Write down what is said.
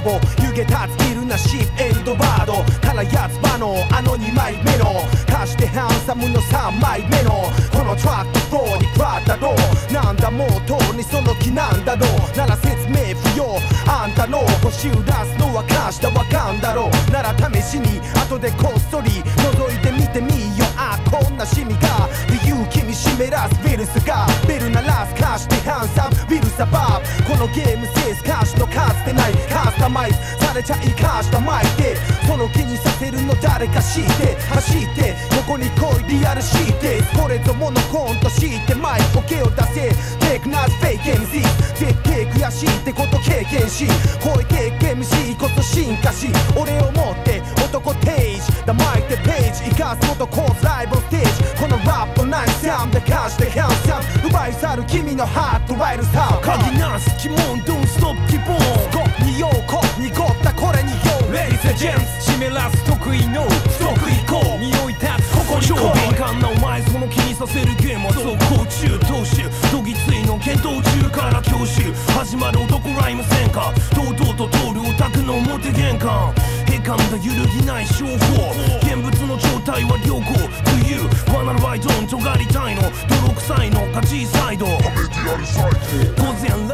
ボ湯気立ついるなシープエルドバードからやつ場のあの2枚目の貸してハンサムの3枚目のこのトラックフローにクラッだろうなんだもうとうにその気なんだろうなら説明不要あんたの星を出すのは監視だわかんだろうなら試しに後でこっそり覗いてみてみよあこんなシミが理由君湿らすウイルスがベル鳴らす貸してハンサムウィルサバーブこのゲームセンス歌詞のかつてないカスタマイズされちゃいかしたまいてその気にさせるの誰か知って走ってここに来いリアルシーテこれぞモノコントしてマイクボケを出せテイクナーズフェイク MC 絶対悔しいってこと経験し超えていく MC こそ進化し俺を持って男テージだマイクでページ生かすことコースライブステージこのラップナイスサウンドで貸してハンサム奪い去る君のハートワイルサウンド鍵なす鬼門 Don't stop keep on スコップにようこ濁ったこれによう Ladies and gents 湿らす得意のストック行こう匂い立つここに超敏感なお前その気にさせるゲームは速攻中投手どぎついの検討中から教習始まる男ライム戦火堂々と通るオタクの表玄関へかんだ揺るぎない商法現物の状態は良好 To you バナナライドン尖りたいの泥臭いの勝ちサイド当然